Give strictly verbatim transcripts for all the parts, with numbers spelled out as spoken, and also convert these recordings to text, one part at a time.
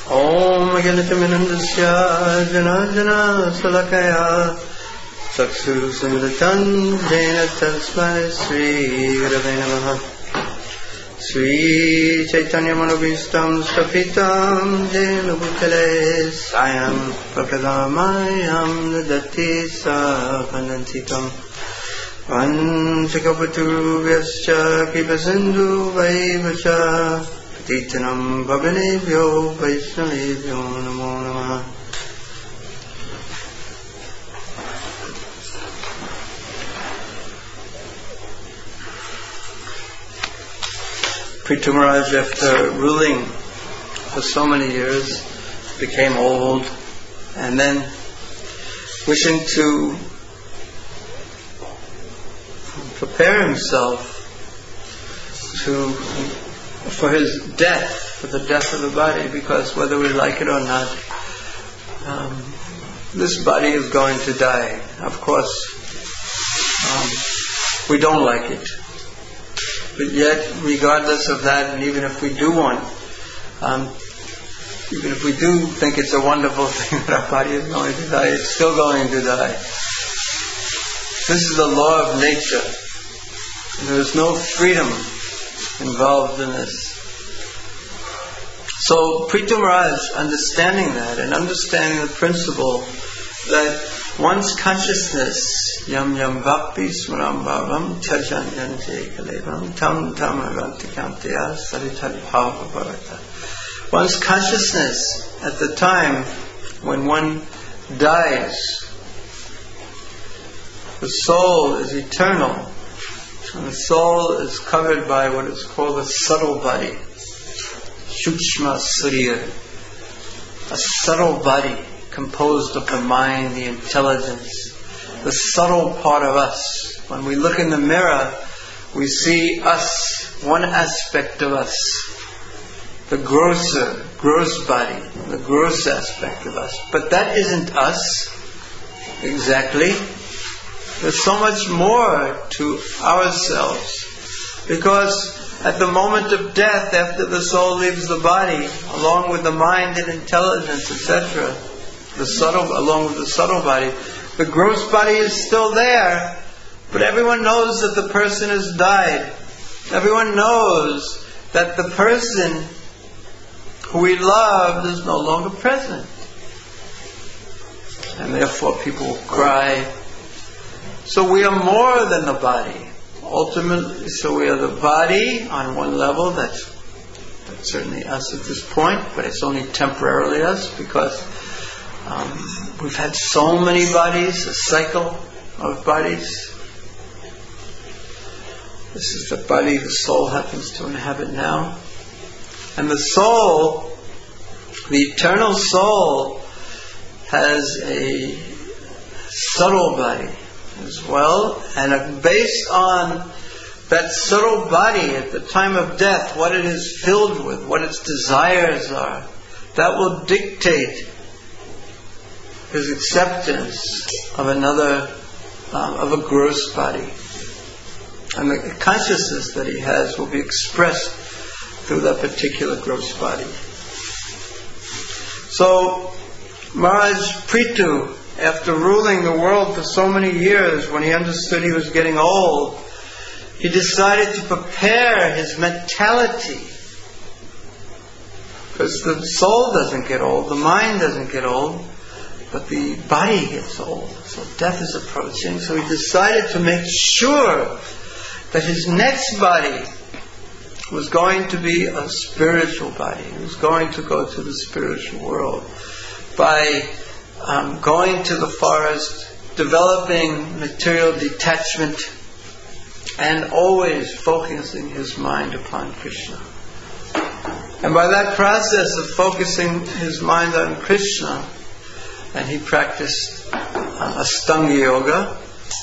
Om Ganataminandasya Jana Jana Salakaya Saksu Samritan Jena Tasmai Sri Gurave Namaha Sri Chaitanya Manobhistam Stapitam Jena Bhutale Sayam Prakadamayam Nadati Sakanantikam Vanchakapatu Vyascha Kipasindhu Vaivacha Titanam Bhavanebhyo Vaishnavebhyo Namo Namah. Prithu Maharaj, after ruling for so many years, became old, and then wishing to prepare himself to for his death, for the death of the body, because whether we like it or not, um, this body is going to die. Of course, um, we don't like it. But yet, regardless of that, and even if we do want, um, even if we do think it's a wonderful thing that our body is going to die, it's still going to die. This is the law of nature. There is no freedom involved in this. So Prithu Maharaj, understanding that and understanding the principle that one's consciousness, yam yam vapi smaram bhavam chajanyante kalevam tam tam avantikantya sarital bhava bhavata. One's consciousness at the time when one dies, the soul is eternal. And the soul is covered by what is called a subtle body, Shukshma Surya, a subtle body composed of the mind, the intelligence, the subtle part of us. When we look in the mirror, we see us, one aspect of us, the grosser, gross body, the gross aspect of us. But that isn't us exactly. There's so much more to ourselves, because at the moment of death, after the soul leaves the body, along with the mind and intelligence, et cetera, the subtle, along with the subtle body, the gross body is still there, but everyone knows that the person has died. Everyone knows that the person who we loved is no longer present, and therefore people will cry. So we are more than the body. Ultimately, so we are the body on one level, that's, that's certainly us at this point, but it's only temporarily us, because um, we've had so many bodies, a cycle of bodies. This is the body the soul happens to inhabit now. And the soul, the eternal soul, has a subtle body as well, and based on that subtle body at the time of death, what it is filled with, what its desires are, that will dictate his acceptance of another, um, of a gross body. And the consciousness that he has will be expressed through that particular gross body. So, Maharaj Prithu, after ruling the world for so many years, when he understood he was getting old, he decided to prepare his mentality. Because the soul doesn't get old, the mind doesn't get old, but the body gets old. So death is approaching. So he decided to make sure that his next body was going to be a spiritual body. He was going to go to the spiritual world by Um, going to the forest, developing material detachment, and always focusing his mind upon Krishna. And by that process of focusing his mind on Krishna, and he practiced uh, Astanga Yoga,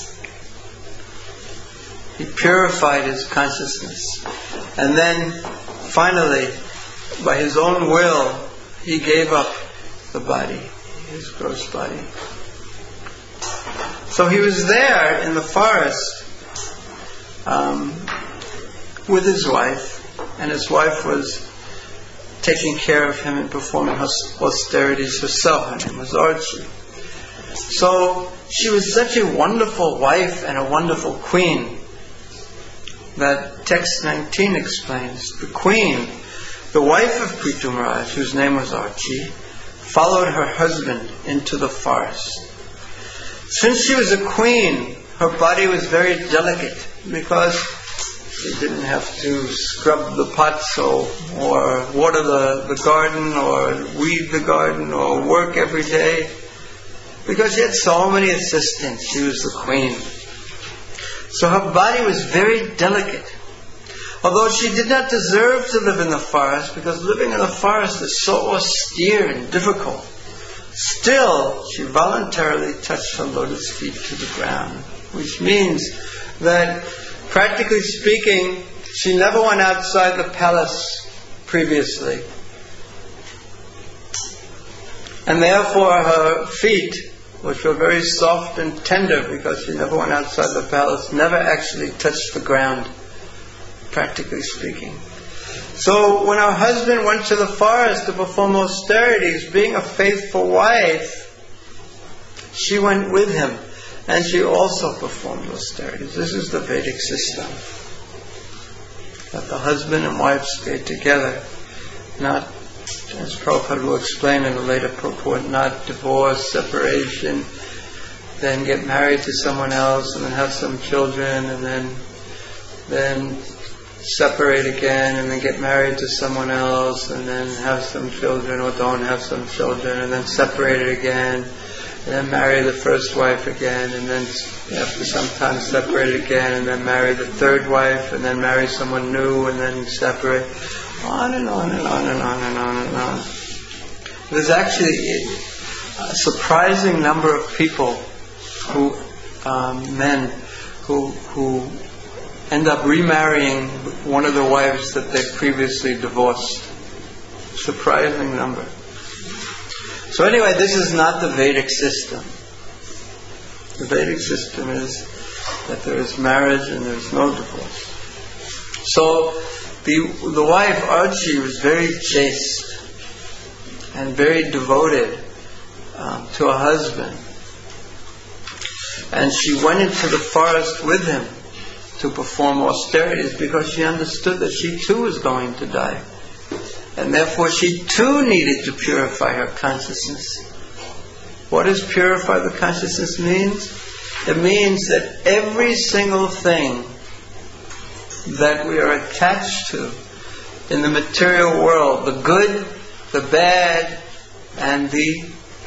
he purified his consciousness. And then, finally, by his own will, he gave up the body, his gross body. So he was there in the forest um, with his wife, and his wife was taking care of him and performing austerities herself. Her name was Archie. So she was such a wonderful wife and a wonderful queen that text nineteen explains. The queen, the wife of Prithu Maharaj, whose name was Archie, followed her husband into the forest. Since she was a queen, her body was very delicate because she didn't have to scrub the pots or, or water the, the garden or weed the garden or work every day, because she had so many assistants. She was the queen. So her body was very delicate. Although she did not deserve to live in the forest, because living in the forest is so austere and difficult, still she voluntarily touched her lotus feet to the ground, which means that, practically speaking, she never went outside the palace previously. And therefore her feet, which were very soft and tender because she never went outside the palace, never actually touched the ground, practically speaking. So when her husband went to the forest to perform austerities, being a faithful wife, she went with him, and she also performed austerities. This is the Vedic system, that the husband and wife stay together, not, as Prabhupada will explain in a later purport, not divorce, separation, then get married to someone else, and then have some children, and then then separate again, and then get married to someone else, and then have some children, or don't have some children, and then separate again, and then marry the first wife again, and then after some time separate again, and then marry the third wife, and then marry someone new, and then separate. On and on and on and on and on and on. There's actually a surprising number of people who, um, men, who who end up remarrying one of the wives that they previously divorced. Surprising number. So anyway, this is not the Vedic system. The Vedic system is that there is marriage and there is no divorce. So the the wife Archie was very chaste and very devoted um, to her husband, and she went into the forest with him to perform austerities because she understood that she too was going to die, and therefore she too needed to purify her consciousness. What does purify the consciousness means? It means that every single thing that we are attached to in the material world, the good, the bad, and the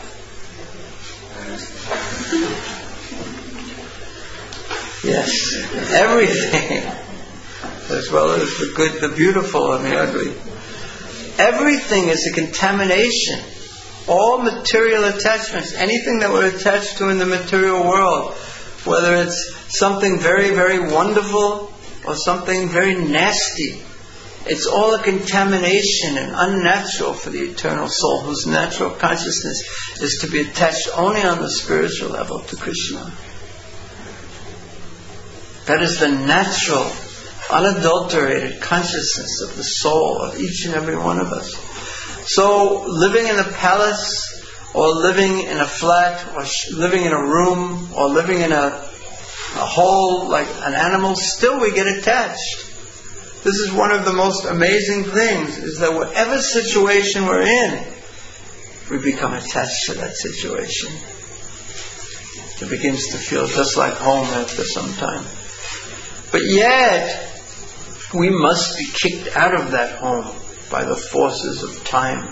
yes, everything, as well as the good, the beautiful, and the ugly. Everything is a contamination. All material attachments, anything that we're attached to in the material world, whether it's something very, very wonderful or something very nasty, it's all a contamination and unnatural for the eternal soul, whose natural consciousness is to be attached only on the spiritual level to Krishna. That is the natural, unadulterated consciousness of the soul of each and every one of us. So living in a palace, or living in a flat, or sh- living in a room, or living in a, a hole like an animal, still we get attached. This is one of the most amazing things, is that whatever situation we're in, we become attached to that situation. It begins to feel just like home after some time. But yet, we must be kicked out of that home by the forces of time.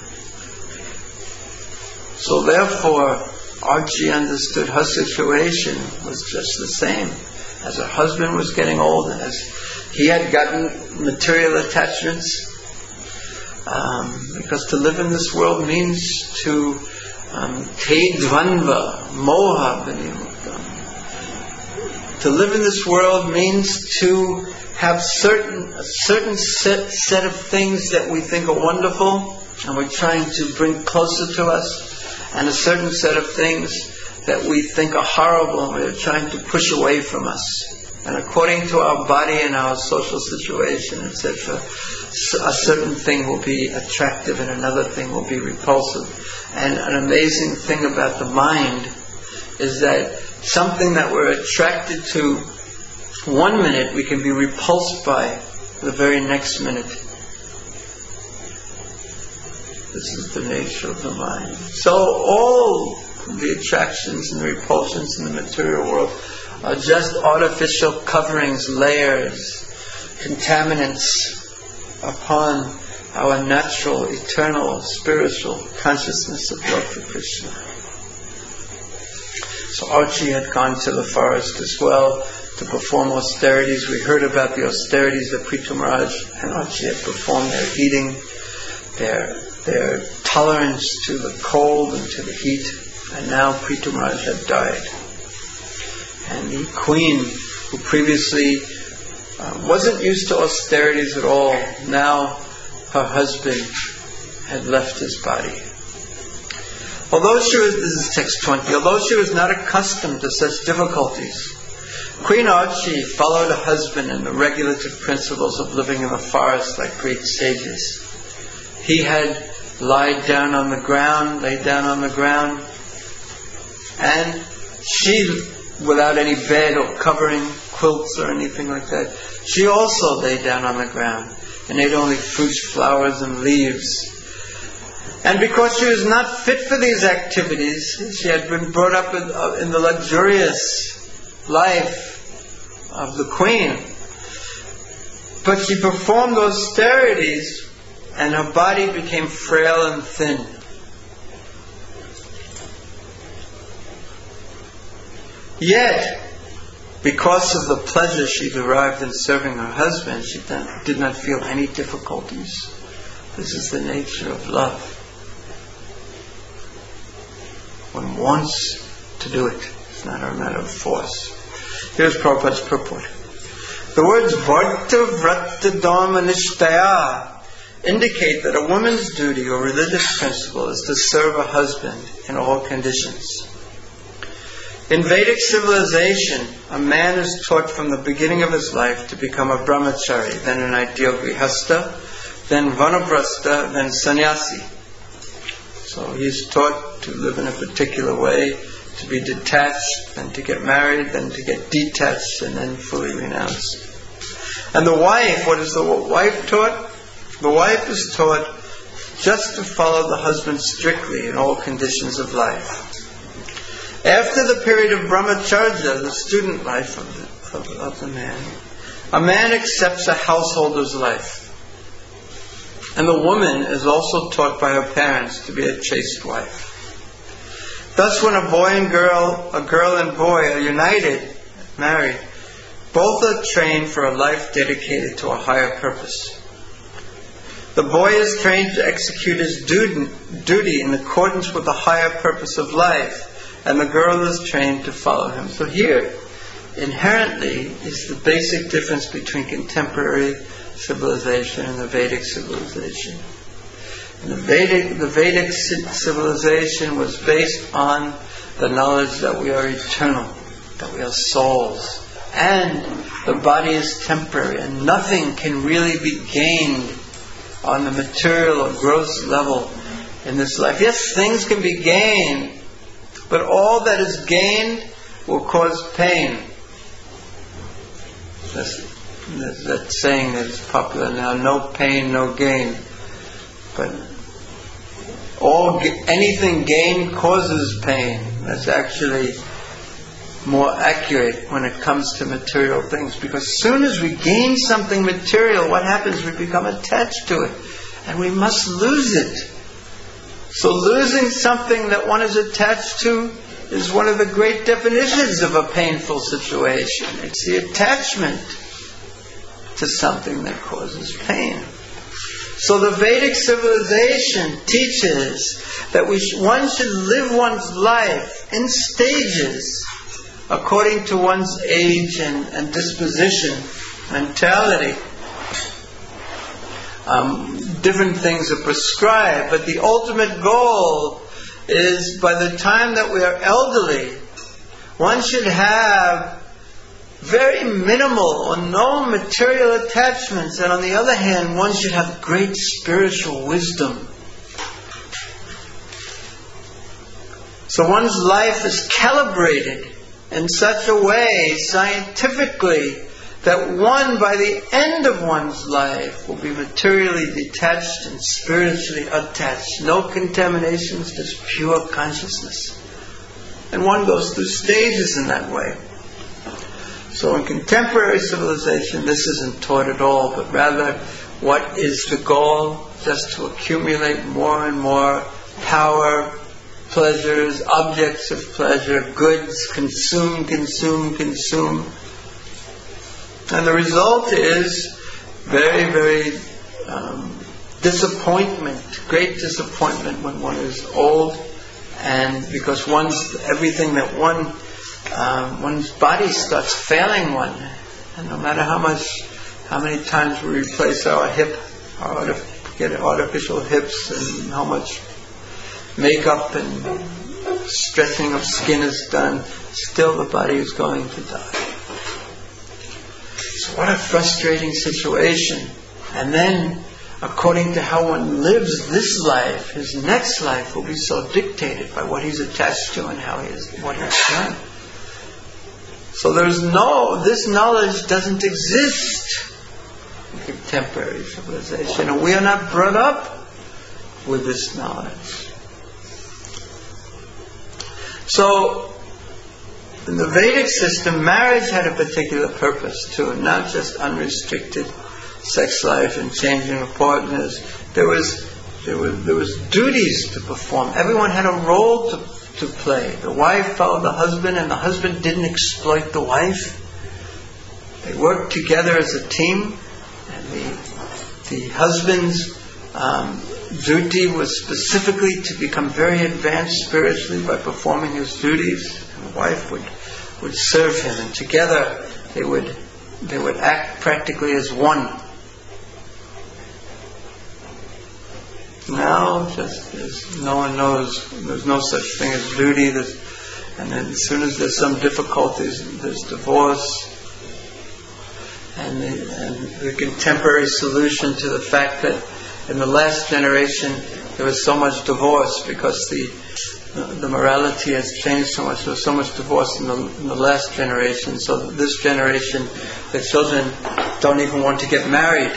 So therefore, Archie understood her situation was just the same. As her husband was getting old, as he had gotten material attachments, um, because to live in this world means to te dvanva, moha vinimuktam. To live in this world means to have certain a certain set, set of things that we think are wonderful and we're trying to bring closer to us, and a certain set of things that we think are horrible and we're trying to push away from us. And according to our body and our social situation, et cetera, a certain thing will be attractive and another thing will be repulsive. And an amazing thing about the mind is that something that we're attracted to one minute, we can be repulsed by the very next minute. This is the nature of the mind. So all the attractions and the repulsions in the material world are just artificial coverings, layers, contaminants upon our natural, eternal, spiritual consciousness of love for Krishna. So Archie had gone to the forest as well to perform austerities. We heard about the austerities that Prithu Maharaj and Archie had performed, their eating, their, their tolerance to the cold and to the heat. And now Prithu Maharaj had died. And the queen, who previously uh, wasn't used to austerities at all, now her husband had left his body. Although she was, this is text twenty, although she was not accustomed to such difficulties, Queen Archie followed her husband in the regulative principles of living in the forest like great sages. He had lied down on the ground, laid down on the ground, and she, without any bed or covering, quilts or anything like that, she also lay down on the ground and ate only fruits, flowers, and leaves. And because she was not fit for these activities, she had been brought up in, uh, in the luxurious life of the queen. But she performed austerities and her body became frail and thin. Yet, because of the pleasure she derived in serving her husband, she did not feel any difficulties. This is the nature of love. One wants to do it. It's not a matter of force. Here's Prabhupada's purport. The words Bharta Vrata Dharma Nishtaya indicate that a woman's duty or religious principle is to serve a husband in all conditions. In Vedic civilization, a man is taught from the beginning of his life to become a brahmachari, then an ideal grihastha, then vanaprastha, then sannyasi. So he's taught to live in a particular way, to be detached, then to get married, then to get detached, and then fully renounced. And the wife, what is the wife taught? The wife is taught just to follow the husband strictly in all conditions of life. After the period of brahmacharya, the student life of the, of, of the man, a man accepts a householder's life. And the woman is also taught by her parents to be a chaste wife. Thus, when a boy and girl, a girl and boy are united, married, both are trained for a life dedicated to a higher purpose. The boy is trained to execute his duty in accordance with the higher purpose of life, and the girl is trained to follow him. So here, inherently, is the basic difference between contemporary civilization and the Vedic civilization. And the Vedic, the Vedic civilization was based on the knowledge that we are eternal, that we are souls, and the body is temporary, and nothing can really be gained on the material or gross level in this life. Yes, things can be gained, but all that is gained will cause pain. That's There's that saying that is popular now, no pain, no gain. But all anything gained causes pain. That's actually more accurate when it comes to material things. Because as soon as we gain something material, what happens? We become attached to it. And we must lose it. So losing something that one is attached to is one of the great definitions of a painful situation. It's the attachment to something that causes pain. So the Vedic civilization teaches that we sh- one should live one's life in stages according to one's age and, and disposition, mentality. Um, different things are prescribed, but the ultimate goal is by the time that we are elderly, one should have very minimal or no material attachments, and on the other hand, one should have great spiritual wisdom. So one's life is calibrated in such a way, scientifically, that one, by the end of one's life, will be materially detached and spiritually attached. No contaminations, just pure consciousness. And one goes through stages in that way. So in contemporary civilization, this isn't taught at all, but rather, what is the goal? Just to accumulate more and more power, pleasures, objects of pleasure, goods, consume, consume, consume. And the result is very, very um, disappointment, great disappointment when one is old, and because one's everything that one, um, one's body starts failing one, and no matter how much, how many times we replace our hip, our artif- get artificial hips, and how much makeup and stretching of skin is done, still the body is going to die. So what a frustrating situation. And then, according to how one lives this life, his next life will be so dictated by what he's attached to and how he is, what he's done. So there's no, this knowledge doesn't exist in contemporary civilization, and we are not brought up with this knowledge. So, in the Vedic system, marriage had a particular purpose too, not just unrestricted sex life and changing of partners. There was there was there was duties to perform. Everyone had a role to to play. The wife followed the husband, and the husband didn't exploit the wife. They worked together as a team, and the the husband's um, duty was specifically to become very advanced spiritually by performing his duties. And the wife would would serve him, and together they would they would act practically as one. Now, just as no one knows, there's no such thing as duty. There's, and then as soon as there's some difficulties, there's divorce. And the, and the contemporary solution to the fact that in the last generation there was so much divorce because the the morality has changed so much. There's so much divorce in the, in the last generation. So this generation, the children don't even want to get married.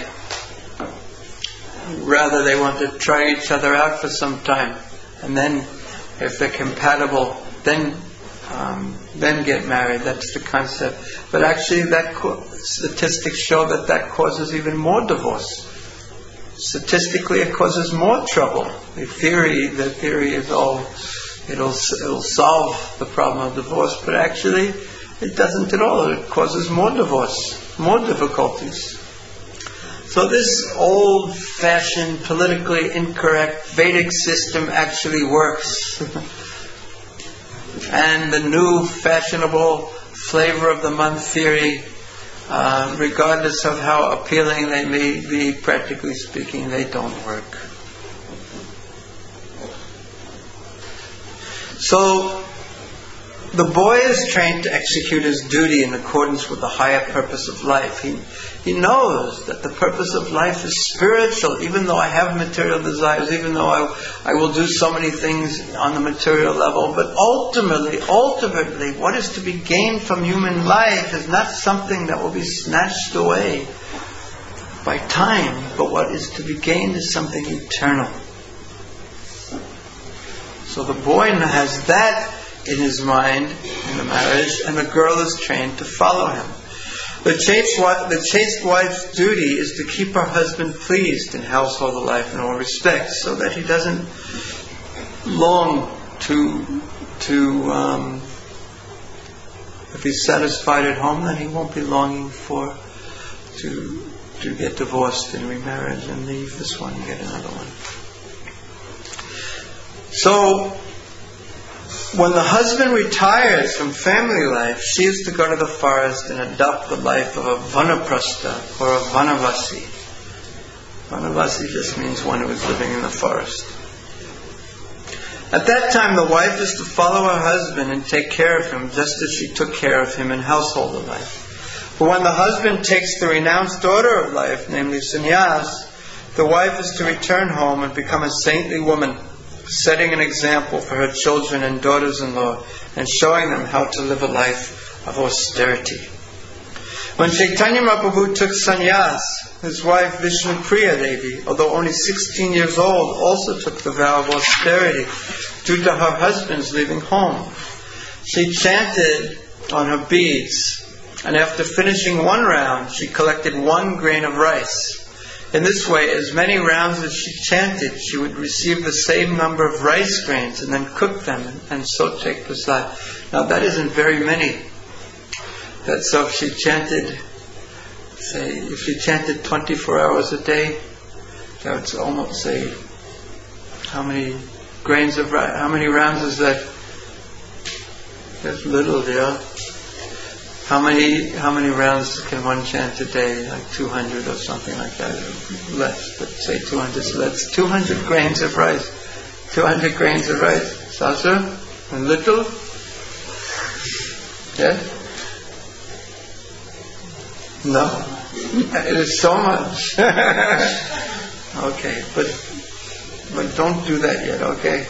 Rather, they want to try each other out for some time, and then, if they're compatible, then um, then get married. That's the concept. But actually, that co- statistics show that that causes even more divorce. Statistically, it causes more trouble. The theory, the theory is all it'll it'll solve the problem of divorce, but actually, it doesn't at all. It causes more divorce, more difficulties. So this old-fashioned, politically incorrect Vedic system actually works. And the new fashionable flavor of the month theory, uh, regardless of how appealing they may be, practically speaking, they don't work. So, the boy is trained to execute his duty in accordance with the higher purpose of life. He, he knows that the purpose of life is spiritual, even though I have material desires, even though I, I will do so many things on the material level. But ultimately, ultimately, what is to be gained from human life is not something that will be snatched away by time, but what is to be gained is something eternal. So the boy has that in his mind in the marriage, and the girl is trained to follow him. The chaste, the chaste wife's duty is to keep her husband pleased in household life in all respects, so that he doesn't long to, to um, if he's satisfied at home, then he won't be longing for to to get divorced and remarriage and leave this one and get another one. So, when the husband retires from family life, she is to go to the forest and adopt the life of a vanaprastha or a vanavasi. Vanavasi just means one who is living in the forest. At that time, the wife is to follow her husband and take care of him, just as she took care of him in household life. But when the husband takes the renounced order of life, namely sannyas, the wife is to return home and become a saintly woman, setting an example for her children and daughters-in-law and showing them how to live a life of austerity. When Chaitanya Mahaprabhu took sannyas, his wife Vishnupriya Devi, although only sixteen years old, also took the vow of austerity due to her husband's leaving home. She chanted on her beads, and after finishing one round, she collected one grain of rice. In this way, as many rounds as she chanted, she would receive the same number of rice grains and then cook them and so take prasad. Now that isn't very many. That so if she chanted, say, if she chanted twenty-four hours a day, that would almost say, how many grains of rice, how many rounds is that? That's little, yeah. How many how many rounds can one chant a day? Like two hundred or something like that. Less, but say two hundred. So that's two hundred grains of rice. two hundred grains of rice. Sasa? A little? Yes? No. It is so much. Okay, but but don't do that yet, okay?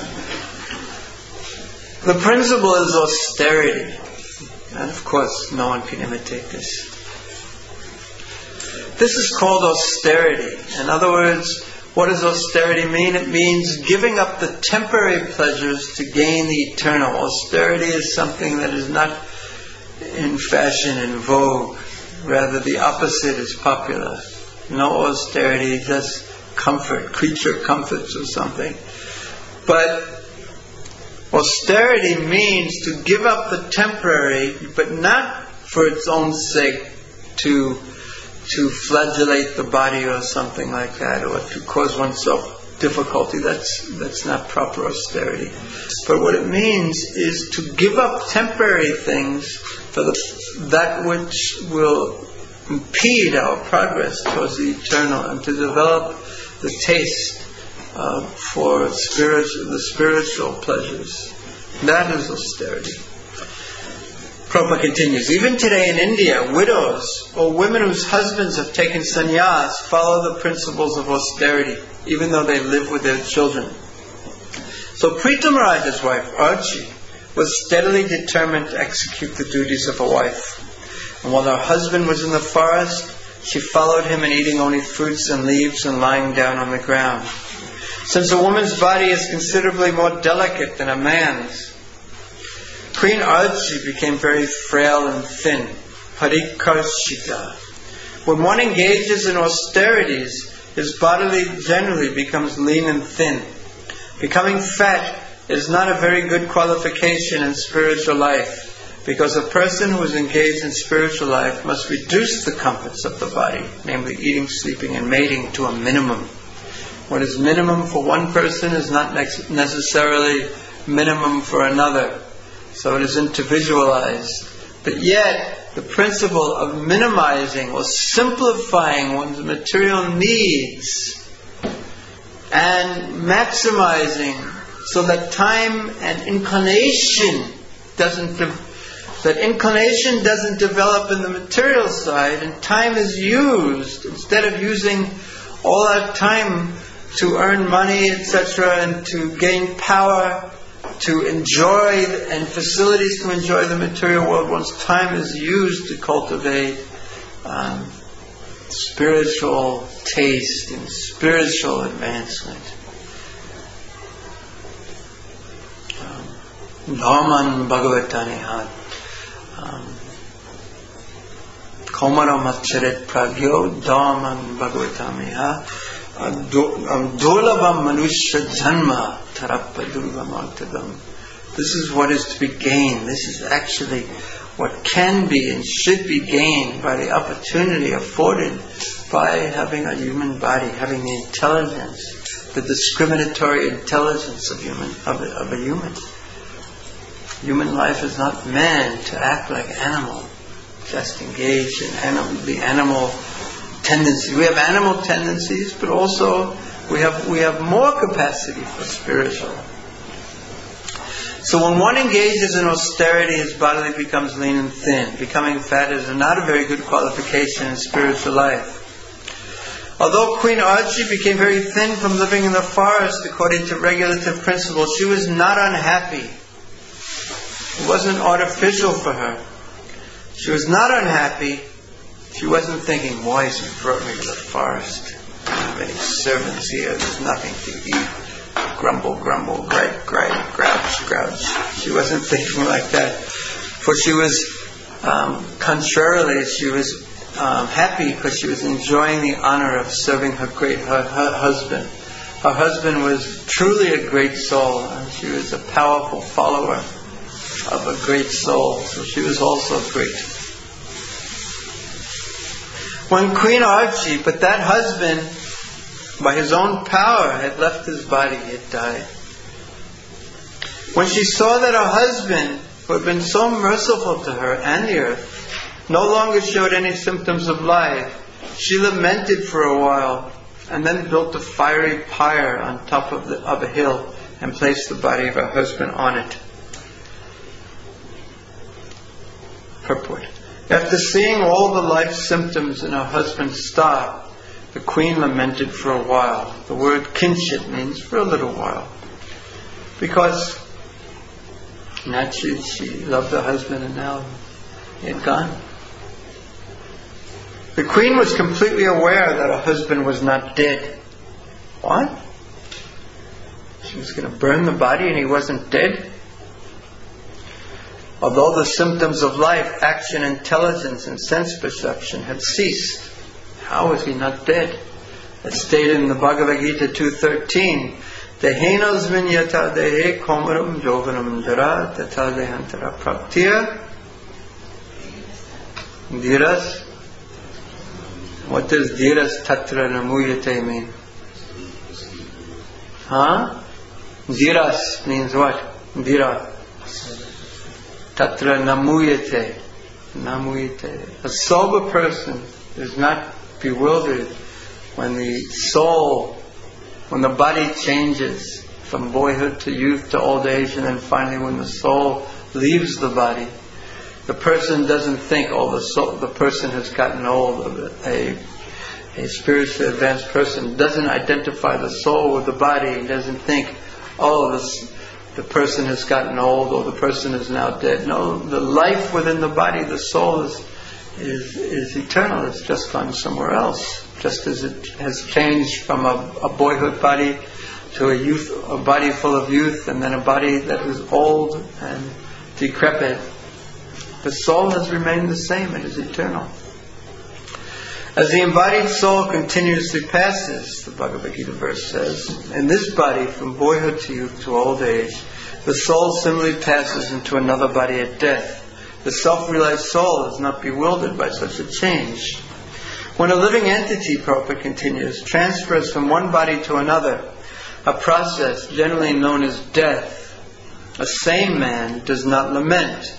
The principle is austerity. And of course, no one can imitate this. This is called austerity. In other words, what does austerity mean? It means giving up the temporary pleasures to gain the eternal. Austerity is something that is not in fashion, in vogue. Rather, the opposite is popular. No austerity, just comfort, creature comforts or something. But austerity means to give up the temporary, but not for its own sake, to to flagellate the body or something like that, or to cause oneself difficulty. That's that's not proper austerity. But what it means is to give up temporary things for the, that which will impede our progress towards the eternal, and to develop the taste Uh, for spiritual, the spiritual pleasures. That is austerity. Prabhupada continues, even today in India, widows or women whose husbands have taken sannyas follow the principles of austerity, even though they live with their children. So Prita Maharaj's wife, Archie, was steadily determined to execute the duties of a wife. And while her husband was in the forest, she followed him in eating only fruits and leaves and lying down on the ground. Since a woman's body is considerably more delicate than a man's, Queen Archie became very frail and thin, parikarshita. When one engages in austerities, his body generally becomes lean and thin. Becoming fat is not a very good qualification in spiritual life, because a person who is engaged in spiritual life must reduce the comforts of the body, namely eating, sleeping, and mating, to a minimum. What is minimum for one person is not necessarily minimum for another. So it is individualized. But yet, the principle of minimizing or simplifying one's material needs and maximizing so that time and inclination doesn't de- that inclination doesn't develop in the material side, and time is used instead of using all our time to earn money, et cetera, and to gain power, to enjoy, and facilities to enjoy the material world. One's time is used to cultivate um, spiritual taste and spiritual advancement. Dharman Bhagavatanihat Komara Matcharet Pragyo Dharman Bhagavatamiha Dolabam Manushya Janma Tarappa Durvamartadam. This is what is to be gained. This is actually what can be and should be gained by the opportunity afforded by having a human body, having the intelligence, the discriminatory intelligence of human of a, of a human. Human life is not meant to act like animal, just engage in animal, the animal tendencies. We have animal tendencies, but also we have we have more capacity for spiritual. So when one engages in austerity, his body becomes lean and thin. Becoming fat is not a very good qualification in spiritual life. Although Queen Archie became very thin from living in the forest according to regulative principles, she was not unhappy. It wasn't artificial for her. She was not unhappy. She wasn't thinking, why has he brought me to the forest? I don't have any servants here. There's nothing to eat. Grumble, grumble, gripe, gripe, grouch, grouch. She wasn't thinking like that. For she was, um, contrarily, she was um, happy because she was enjoying the honor of serving her great her, her husband. Her husband was truly a great soul, and she was a powerful follower of a great soul. So she was also great. When Queen Archie, but that husband, by his own power, had left his body, he had died. When she saw that her husband, who had been so merciful to her and the earth, no longer showed any symptoms of life, she lamented for a while, and then built a fiery pyre on top of, the, of a hill and placed the body of her husband on it. Purport. After seeing all the life symptoms in her husband stop, the queen lamented for a while. The word kinship means for a little while. Because not she, she loved her husband and now he had gone. The queen was completely aware that her husband was not dead. What? She was going to burn the body and he wasn't dead? Although the symptoms of life, action, intelligence, and sense perception had ceased, how was he not dead? As stated in the Bhagavad Gita two thirteen, Dehenos vinyata dehe komaram jovanam jara tata dehantara praptiya dhiras. What does dhiras tatra namuyate mean? Huh? Dhiras means what? Dhira. Tatra namuyate. Namuyate. A sober person is not bewildered when the soul, when the body changes from boyhood to youth to old age, and then finally when the soul leaves the body. The person doesn't think, oh, the soul, the person has gotten old. A, a spiritually advanced person doesn't identify the soul with the body. He doesn't think, oh, this, the person has gotten old or the person is now dead. No, the life within the body, the soul is is, is eternal. It's just gone somewhere else. Just as it has changed from a, a boyhood body to a youth, a body full of youth, and then a body that is old and decrepit. The soul has remained the same. It is eternal. As the embodied soul continuously passes, the Bhagavad Gita verse says, in this body, from boyhood to youth to old age, the soul similarly passes into another body at death. The self-realized soul is not bewildered by such a change. When a living entity, Prabhupada continues, transfers from one body to another, a process generally known as death, a sane man does not lament.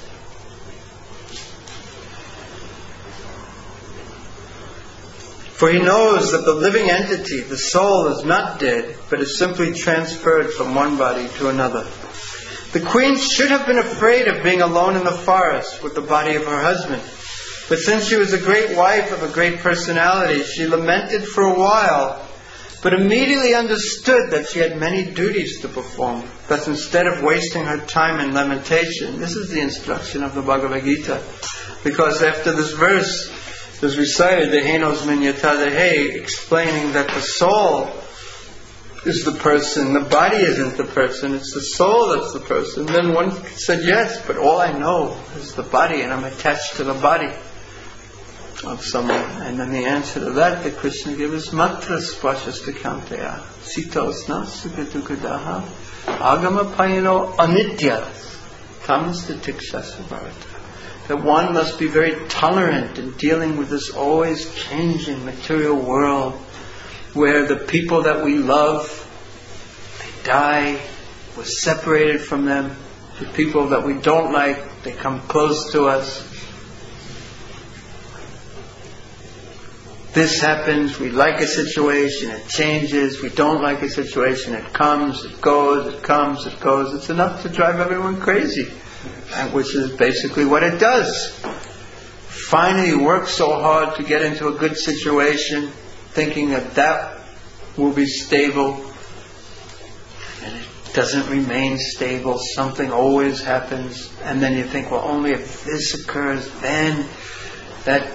For he knows that the living entity, the soul, is not dead, but is simply transferred from one body to another. The queen should have been afraid of being alone in the forest with the body of her husband. But since she was a great wife of a great personality, she lamented for a while, but immediately understood that she had many duties to perform. Thus, instead of wasting her time in lamentation, this is the instruction of the Bhagavad Gita. Because after this verse is recited, Dehenos Minyatadehe, explaining that the soul is the person, the body isn't the person, it's the soul that's the person. Then one said, yes, but all I know is the body, and I'm attached to the body of someone. And then the answer to that that Krishna gives is Matra Spashastakantaya Sitosna Sukadukadaha Agama Payano Anitya Tamastatiksasa Bharata. That one must be very tolerant in dealing with this always changing material world where the people that we love, they die, we're separated from them. The people that we don't like, they come close to us. this happens, we like a situation, it changes, we don't like a situation, it comes, it goes, it comes, it goes. It's enough to drive everyone crazy, and which is basically what it does. Finally, you work so hard to get into a good situation, thinking that that will be stable, and it doesn't remain stable. Something always happens, and then you think, well, only if this occurs, then that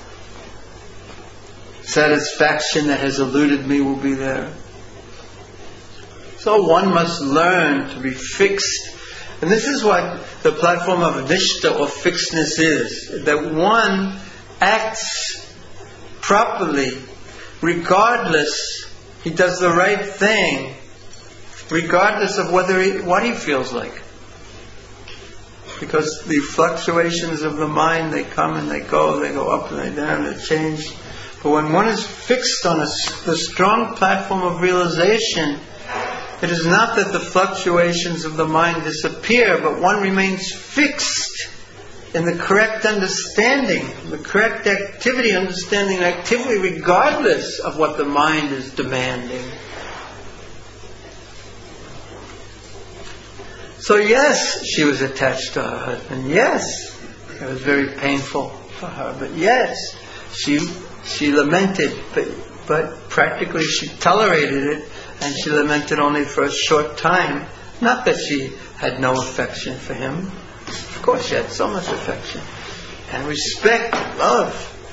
satisfaction that has eluded me will be there. So one must learn to be fixed. And this is what the platform of Nishta or fixedness is. That one acts properly, regardless, he does the right thing, regardless of whether he, what he feels like. Because the fluctuations of the mind, they come and they go, they go up and they down, they change. But when one is fixed on a, the strong platform of realization, it is not that the fluctuations of the mind disappear, but one remains fixed in the correct understanding, the correct activity, understanding activity regardless of what the mind is demanding. So yes, she was attached to her husband. Yes, it was very painful for her. But yes, she she lamented, but but practically she tolerated it, and she lamented only for a short time. Not that she had no affection for him. Of course, she had so much affection and respect, love.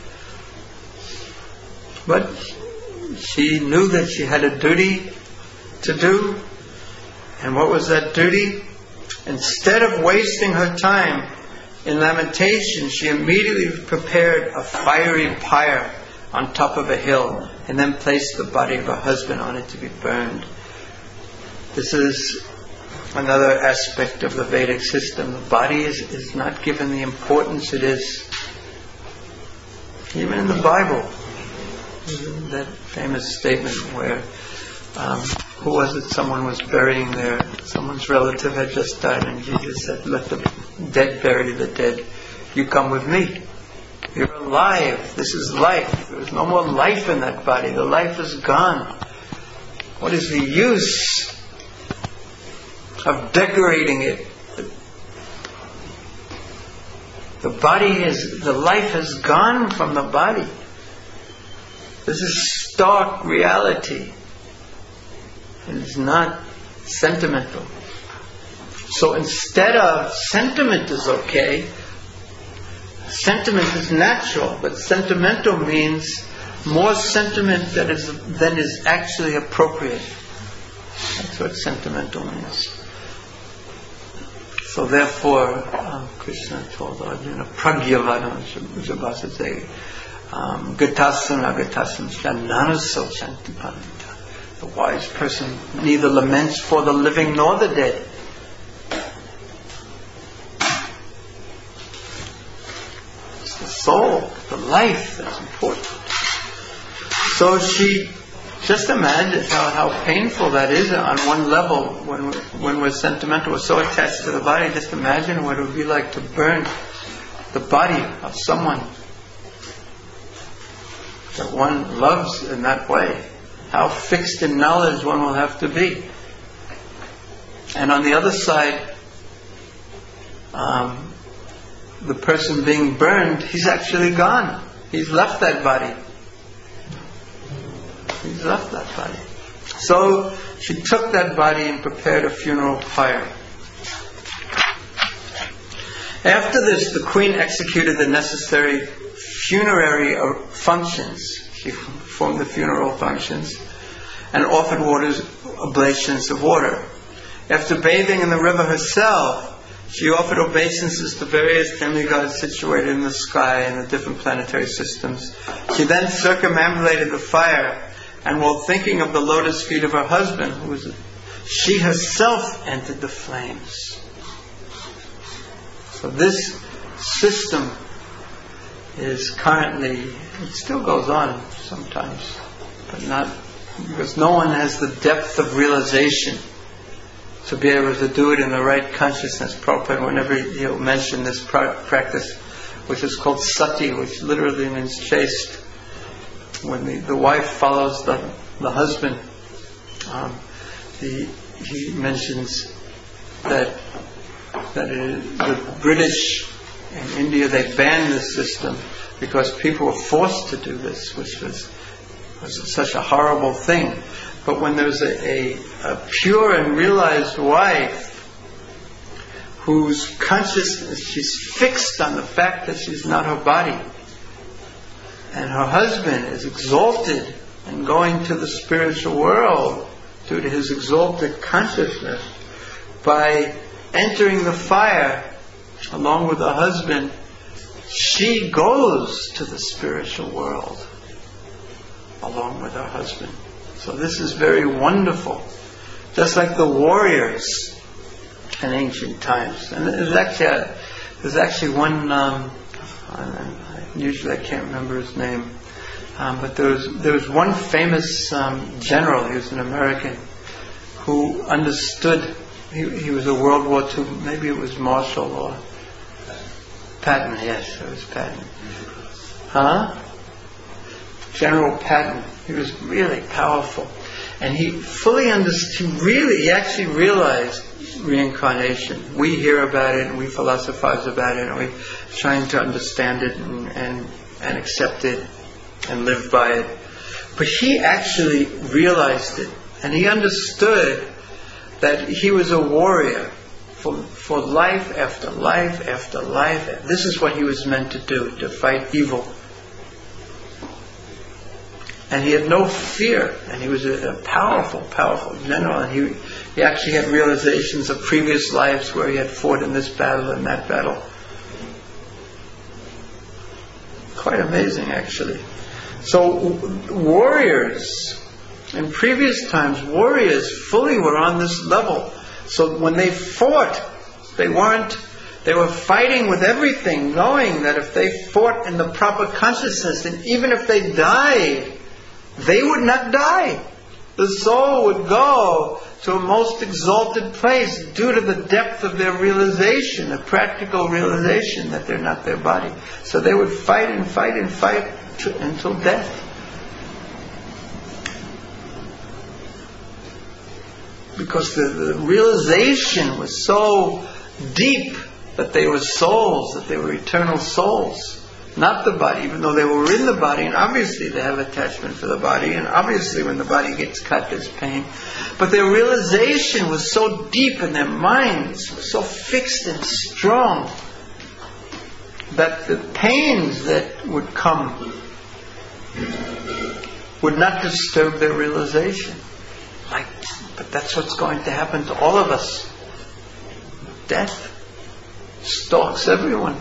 But she knew that she had a duty to do. And what was that duty? Instead of wasting her time in lamentation, she immediately prepared a fiery pyre on top of a hill and then placed the body of her husband on it to be burned. This is another aspect of the Vedic system. The body is, is not given the importance it is. Even in the Bible, that famous statement where Um, who was it? Someone was burying their, someone's relative had just died, and Jesus said, "Let the dead bury the dead. You come with me. You're alive. This is life. There's no more life in that body. The life is gone. What is the use of decorating it? The body is, the life has gone from the body. This is stark reality. It is not sentimental. So instead of sentiment is okay, sentiment is natural, but sentimental means more sentiment that is than is actually appropriate. That's what sentimental means. So therefore, um, Krishna told Arjuna, Pragyavadam, Jabasa say, Gatasam agatasam shananaso shantipanta. The wise person neither laments for the living nor the dead. It's the soul, the life that's important. So she, just imagine how, how painful that is on one level when we're, when we're sentimental, we're so attached to the body. Just imagine what it would be like to burn the body of someone that one loves in that way. How fixed in knowledge one will have to be. And on the other side, um, the person being burned, he's actually gone. He's left that body. He's left that body. So she took that body and prepared a funeral pyre. After this, the queen executed the necessary funerary functions. She performed the funeral functions and offered waters, oblations of water. After bathing in the river herself, she offered obeisances to various demigods situated in the sky and the different planetary systems. She then circumambulated the fire, and while thinking of the lotus feet of her husband, who was, she herself entered the flames. So this system is currently, it still goes on sometimes, but not, because no one has the depth of realization to be able to do it in the right consciousness. Prabhupada, whenever he'll mention this pra- practice, which is called sati, which literally means chaste, when the, the wife follows the, the husband, um, the, he mentions that that it, the British in India, they banned this system because people were forced to do this, which was, was such a horrible thing. But when there's a, a, a pure and realized wife whose consciousness, she's fixed on the fact that she's not her body, and her husband is exalted and going to the spiritual world due to his exalted consciousness, by entering the fire along with the husband, she goes to the spiritual world along with her husband. So this is very wonderful. Just like the warriors in ancient times. And there's actually, a, there's actually one, um, usually I can't remember his name, um, but there was, there was one famous um, general, he was an American, who understood, he, he was a World War Two, maybe it was Marshall or Patton, yes, it was Patton. Huh? General Patton. He was really powerful. And he fully understood, he really, he actually realized reincarnation. We hear about it and we philosophize about it and we're trying to understand it and, and, and accept it and live by it. But he actually realized it. And he understood that he was a warrior for, for life after life after life. This is what he was meant to do, to fight evil. And he had no fear, and he was a, a powerful, powerful general, and he, he actually had realizations of previous lives where he had fought in this battle and that battle. Quite amazing, actually. So, warriors, in previous times, warriors fully were on this level. So when they fought, they weren't, they were fighting with everything, knowing that if they fought in the proper consciousness, and even if they died, they would not die. The soul would go to a most exalted place due to the depth of their realization, a practical realization that they're not their body. So they would fight and fight and fight to, until death. Because the, the realization was so deep that they were souls, that they were eternal souls. Not the body, even though they were in the body, and obviously they have attachment for the body, and obviously when the body gets cut there's pain. But their realization was so deep in their minds, was so fixed and strong, that the pains that would come would not disturb their realization. Like, but that's what's going to happen to all of us. Death stalks everyone.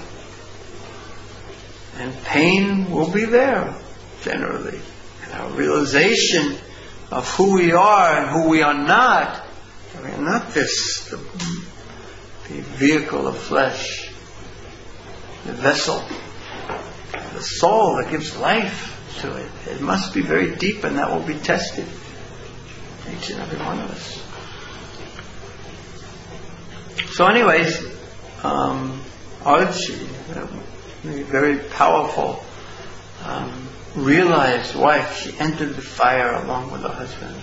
And pain will be there, generally. And our realization of who we are and who we are not. We are not this, the, the vehicle of flesh, the vessel, the soul that gives life to it. It must be very deep, and that will be tested. Each and every one of us. So anyways, um, Archie, uh, a very powerful, um, realized wife, she entered the fire along with her husband.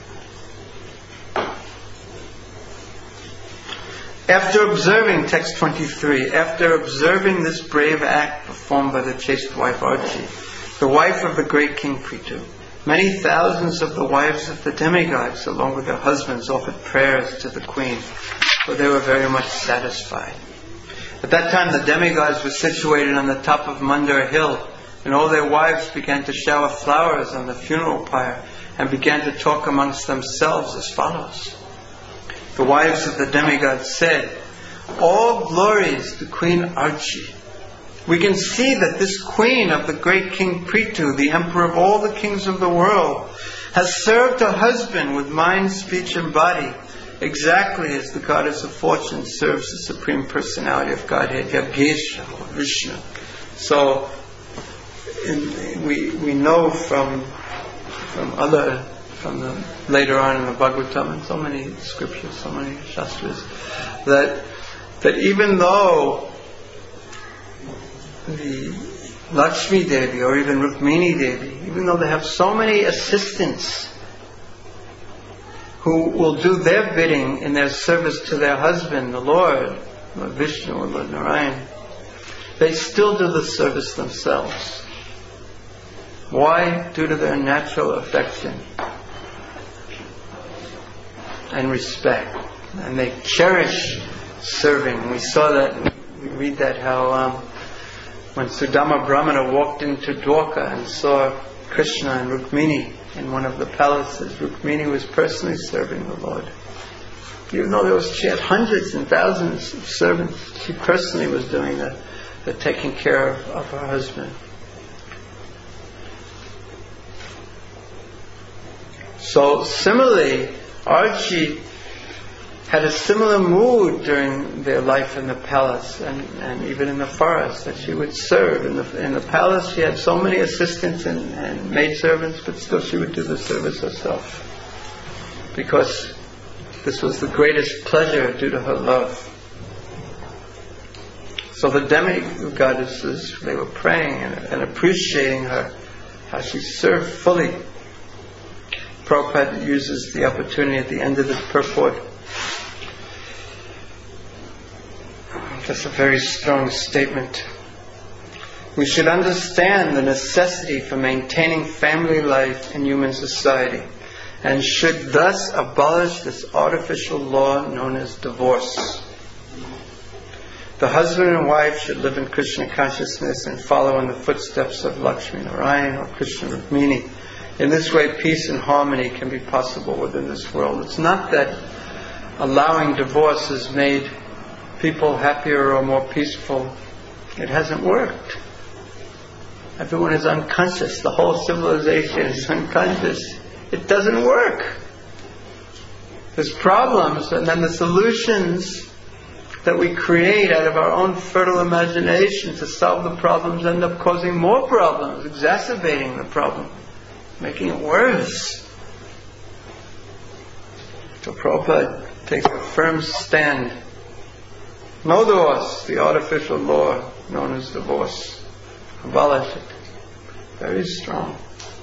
After observing, text twenty-three, after observing this brave act performed by the chaste wife Archie, the wife of the great King Prithu, many thousands of the wives of the demigods, along with their husbands, offered prayers to the queen, for they were very much satisfied. At that time the demigods were situated on the top of Mandar hill, and all their wives began to shower flowers on the funeral pyre, and began to talk amongst themselves as follows. The wives of the demigods said, "All glories to Queen Archie. We can see that this queen of the great King Prithu, the emperor of all the kings of the world, has served her husband with mind, speech and body, exactly as the goddess of fortune serves the Supreme Personality of Godhead, Yagesha or Vishnu." So in, we we know from from other from the later on in the Bhagavatam and so many scriptures, so many shastras, that that even though the Lakshmi Devi or even Rukmini Devi, even though they have so many assistants who will do their bidding in their service to their husband, the Lord, Lord Vishnu or Lord Narayan, they still do the service themselves. Why? Due to their natural affection and respect. And they cherish serving. We saw that, we read that how um, when Sudama Brahmana walked into Dwarka and saw Krishna and Rukmini in one of the palaces, Rukmini was personally serving the Lord. Even though there was, she had hundreds and thousands of servants, she personally was doing the, the taking care of, of her husband. So similarly, Archie had a similar mood during their life in the palace and, and even in the forest, that she would serve. In the, in the palace she had so many assistants and, and maidservants, but still she would do the service herself, because this was the greatest pleasure due to her love. So the demigoddesses, they were praying and, and appreciating her, how she served fully. Prabhupada uses the opportunity at the end of this purport. That's a very strong statement. We should understand the necessity for maintaining family life in human society, and should thus abolish this artificial law known as divorce. The husband and wife should live in Krishna consciousness and follow in the footsteps of Lakshmi Narayan or Krishna Rukmini. In this way, peace and harmony can be possible within this world. It's not that allowing divorce has made people happier or more peaceful. It hasn't worked. Everyone is unconscious. The whole civilization is unconscious. It doesn't work. There's problems, and then the solutions that we create out of our own fertile imagination to solve the problems end up causing more problems, exacerbating the problem, making it worse. So Prabhupada takes a firm stand. No divorce, the artificial law known as divorce. Abolish it. Very strong.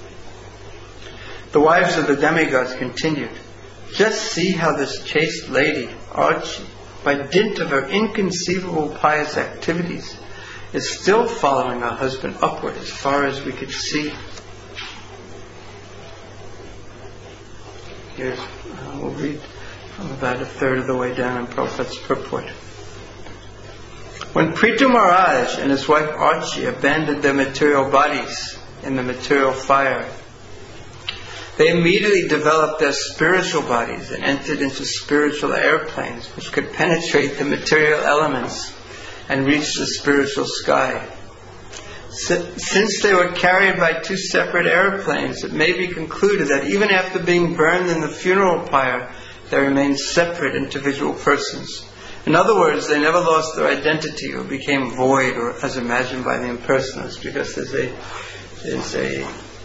The wives of the demigods continued. Just see how this chaste lady, Archie, by dint of her inconceivable pious activities, is still following her husband upward as far as we could see. Here's, uh, we'll read from about a third of the way down in Prabhupada's purport. When Prithu Maharaj and his wife Archie abandoned their material bodies in the material fire, they immediately developed their spiritual bodies and entered into spiritual airplanes which could penetrate the material elements and reach the spiritual sky. Since they were carried by two separate airplanes, it may be concluded that even after being burned in the funeral pyre, they remained separate individual persons. In other words, they never lost their identity or became void, or as imagined by the impersonalists, because there's a, there's a,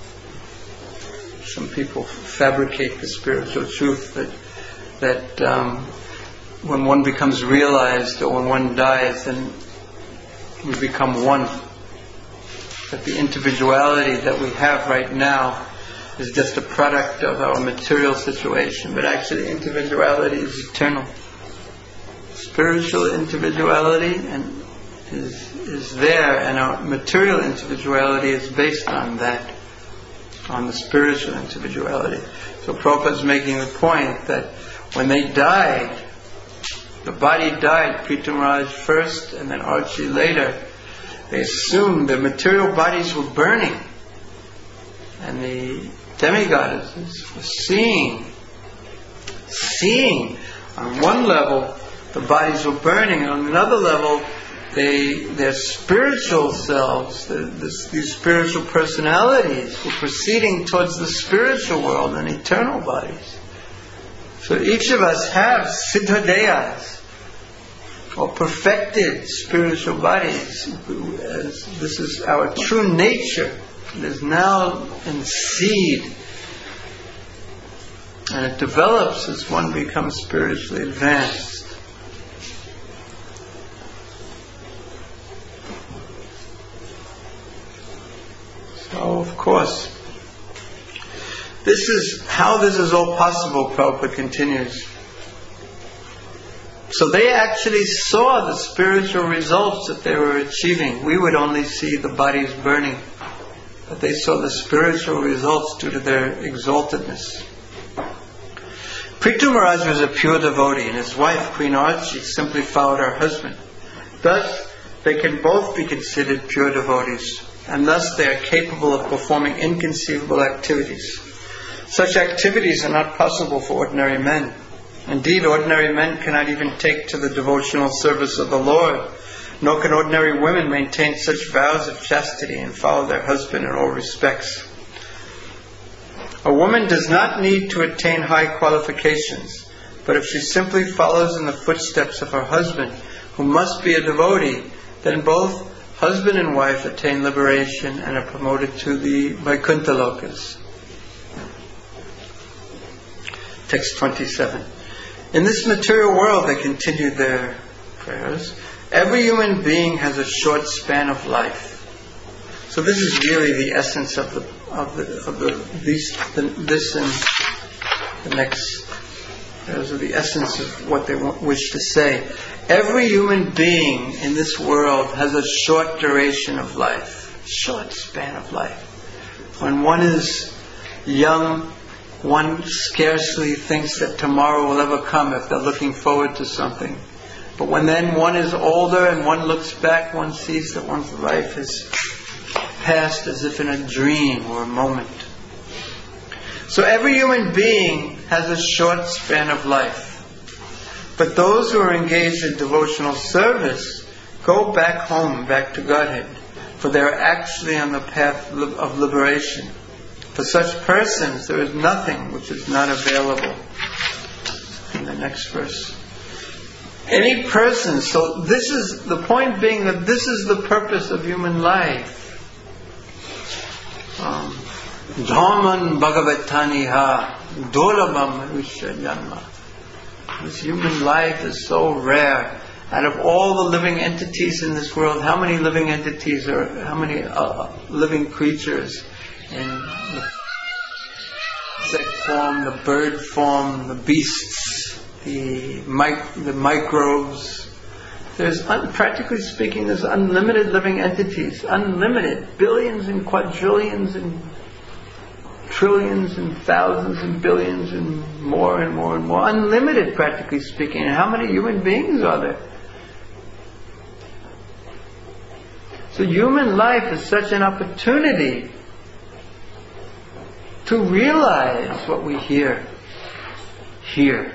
some people fabricate the spiritual truth that that um, when one becomes realized or when one dies, then we become one. That the individuality that we have right now is just a product of our material situation, but actually individuality is eternal. Spiritual individuality and is is there, and our material individuality is based on that, on the spiritual individuality. So Prabhupada is making the point that when they died, the body died, Prithu Maharaj first and then Archie later, they assumed the material bodies were burning, and the demigoddesses were seeing, seeing on one level the bodies were burning, and on another level they, their spiritual selves, the, this, these spiritual personalities were proceeding towards the spiritual world and eternal bodies. So each of us have siddhodayas, or perfected spiritual bodies. As this is our true nature. It is now in seed, and it develops as one becomes spiritually advanced. course. This is how this is all possible, Prabhupada continues. So they actually saw the spiritual results that they were achieving. We would only see the bodies burning, but they saw the spiritual results due to their exaltedness. Prithu Maharaj was a pure devotee, and his wife, Queen Archie, simply followed her husband. Thus, they can both be considered pure devotees, and thus they are capable of performing inconceivable activities. Such activities are not possible for ordinary men. Indeed, ordinary men cannot even take to the devotional service of the Lord, nor can ordinary women maintain such vows of chastity and follow their husband in all respects. A woman does not need to attain high qualifications, but if she simply follows in the footsteps of her husband, who must be a devotee, then both husband and wife attain liberation and are promoted to the Vaikuntha Lokas. Text twenty-seven. In this material world, they continued their prayers, every human being has a short span of life. So this is really the essence of the of the of the these the, this and the next. Those are the essence of what they want, wish to say. Every human being in this world has a short duration of life, short span of life. When one is young, one scarcely thinks that tomorrow will ever come if they're looking forward to something. But when then one is older and one looks back, one sees that one's life has passed as if in a dream or a moment. So every human being has a short span of life. But those who are engaged in devotional service go back home, back to Godhead, for they are actually on the path of liberation. For such persons, there is nothing which is not available. In the next verse. Any person, so this is, the point being that this is the purpose of human life. Um, Dhamman Bhagavatani ha Durabam Manusya Janma. This human life is so rare. Out of all the living entities in this world, how many living entities are, how many uh, living creatures in the insect form, the bird form, the beasts, the mic- the microbes? There's, un- practically speaking, there's unlimited living entities. Unlimited. Billions and quadrillions and trillions and thousands and billions and more and more and more. Unlimited, practically speaking. And how many human beings are there? So human life is such an opportunity to realize what we hear here.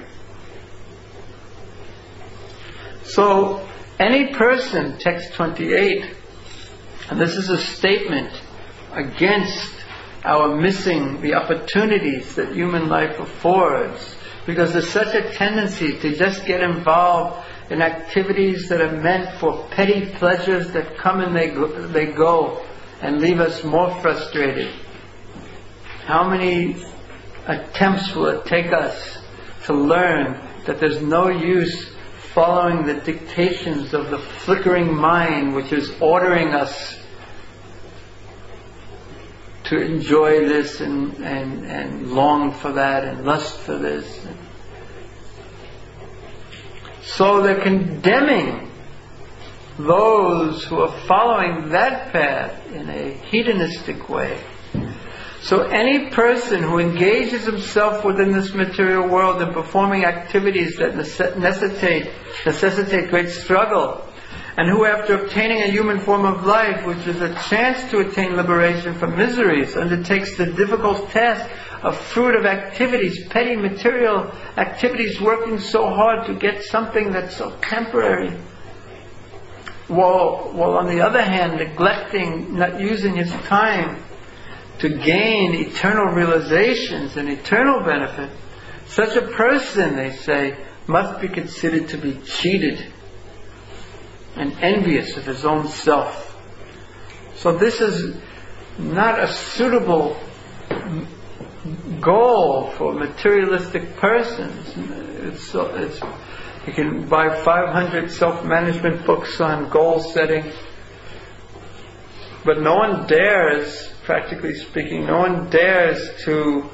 So, any person, text twenty-eight, and this is a statement against our missing the opportunities that human life affords, because there's such a tendency to just get involved in activities that are meant for petty pleasures that come and they go, they go and leave us more frustrated. How many attempts will it take us to learn that there's no use following the dictations of the flickering mind which is ordering us to enjoy this and, and, and long for that and lust for this. So they're condemning those who are following that path in a hedonistic way. So any person who engages himself within this material world in performing activities that necessitate, necessitate great struggle, and who after obtaining a human form of life, which is a chance to attain liberation from miseries, undertakes the difficult task of fruitive activities, petty material activities, working so hard to get something that's so temporary, while, while on the other hand neglecting, not using his time to gain eternal realizations and eternal benefit, such a person, they say, must be considered to be cheated and envious of his own self. So this is not a suitable goal for materialistic persons. It's, it's, you can buy five hundred self-management books on goal setting, but no one dares practically speaking, no one dares to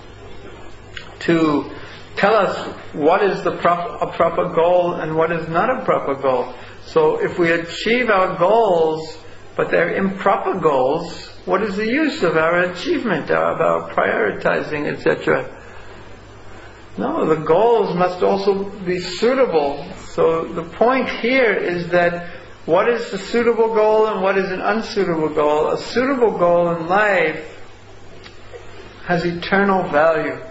to tell us what is the prop, a proper goal and what is not a proper goal. So if we achieve our goals, but they're improper goals, what is the use of our achievement, of our prioritizing, et cetera? No, the goals must also be suitable. So the point here is that what is the suitable goal and what is an unsuitable goal? A suitable goal in life has eternal value.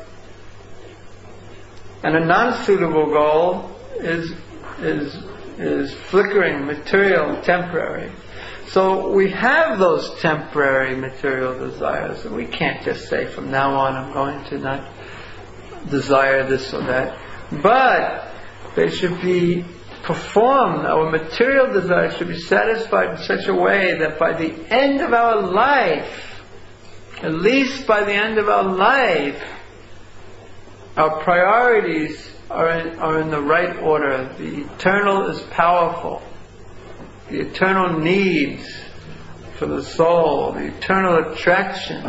And a non-suitable goal is is is flickering, material, temporary. So we have those temporary material desires, and we can't just say from now on I'm going to not desire this or that. But they should be performed, our material desires should be satisfied in such a way that by the end of our life, at least by the end of our life, our priorities are in, are in the right order. The eternal is powerful. The eternal needs for the soul, the eternal attraction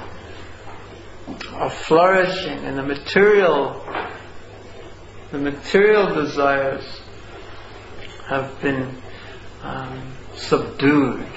are flourishing, and the material, the material desires have been um, subdued.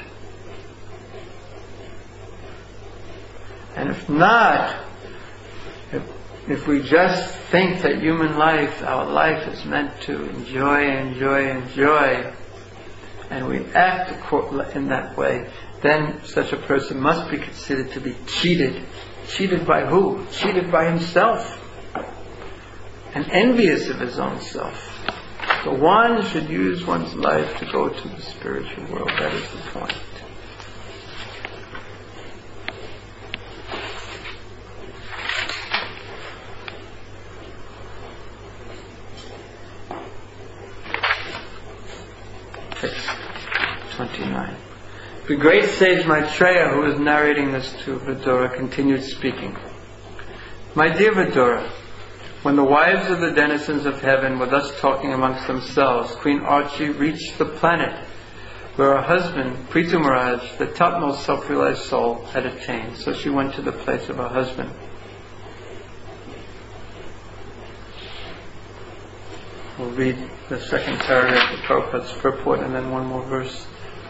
And if not, if, if we just think that human life, our life is meant to enjoy, enjoy, enjoy, and we act in that way, then such a person must be considered to be cheated. Cheated by who? Cheated by himself. And envious of his own self. So one should use one's life to go to the spiritual world. That is the point. Text twenty-nine. The great sage Maitreya, who was narrating this to Vidura, continued speaking. My dear Vidura, when the wives of the denizens of heaven were thus talking amongst themselves, Queen Archi reached the planet where her husband, Prithu Maharaj, the topmost self-realized soul, had attained. So she went to the place of her husband. We'll read the second paragraph of Prabhupada's purport and then one more verse.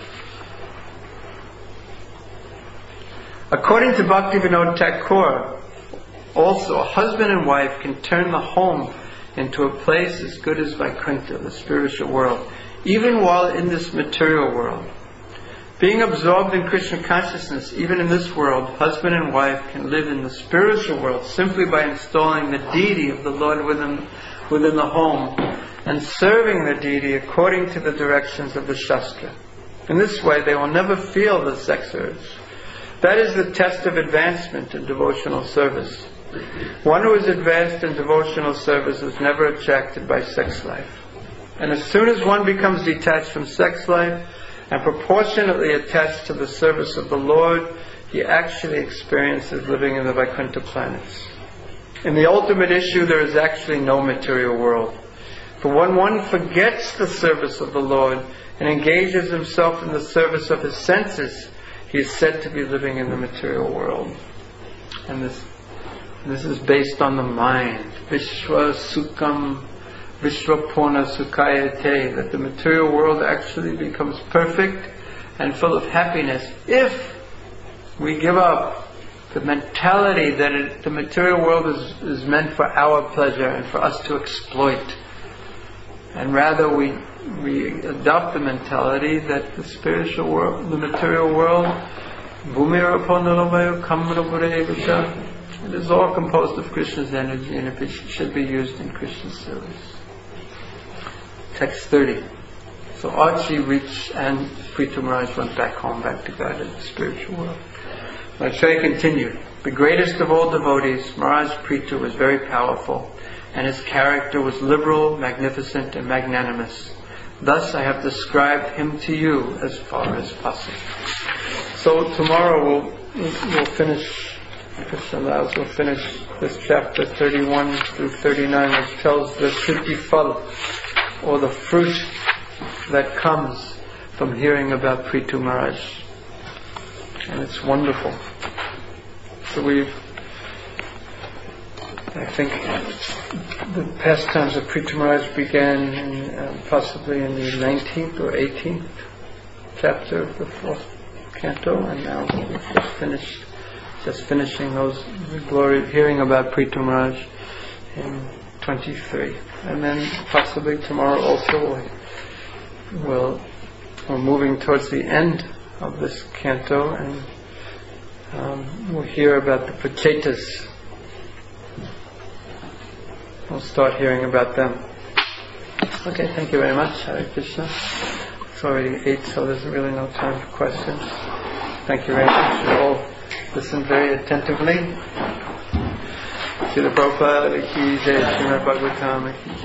According to Bhaktivinoda Thakur, also a husband and wife can turn the home into a place as good as Vaikuntha, the spiritual world, even while in this material world. Being absorbed in Krishna consciousness, even in this world, husband and wife can live in the spiritual world simply by installing the deity of the Lord within, within the home and serving the deity according to the directions of the Shastra. In this way, they will never feel the sex urge. That is the test of advancement in devotional service. One who is advanced in devotional service is never attracted by sex life. And as soon as one becomes detached from sex life and proportionately attached to the service of the Lord, he actually experiences living in the Vaikuntha planets. In the ultimate issue, there is actually no material world. For when one forgets the service of the Lord and engages himself in the service of his senses, he is said to be living in the material world. And this this is based on the mind. Vishwa Sukham Vishwapurna Sukhayate, that the material world actually becomes perfect and full of happiness if we give up the mentality that it, the material world is, is meant for our pleasure and for us to exploit. And rather we we adopt the mentality that the spiritual world, the material world, it is all composed of Krishna's energy and it should be used in Krishna's service. Text thirty. So Archi reached and Prithu Maharaj went back home, back to God in the spiritual world. Maitreya continued. The greatest of all devotees, Maharaj Prithu, was very powerful, and his character was liberal, magnificent, and magnanimous. Thus I have described him to you as far as possible. So tomorrow we'll we'll finish, if Krishna allows, we'll finish this chapter thirty-one through thirty-nine, which tells the Siddhi Phal, or the fruit that comes from hearing about Prithu Maharaj. and it's wonderful. So we've, I think, the pastimes of Prithu Maharaj began in, uh, possibly in the nineteenth or eighteenth chapter of the fourth canto, and now we've just finished, just finishing those glory, hearing about Prithu Maharaj in twenty-three, and then possibly tomorrow also we'll, we're moving towards the end of this canto, and um, we'll hear about the Prachetas. We'll start hearing about them. Okay, thank you very much. Hare Krishna. It's already eight, so there's really no time for questions. Thank you very much. You all listen very attentively. Srila Prabhupada ki jai, Srimad Bhagavatam ki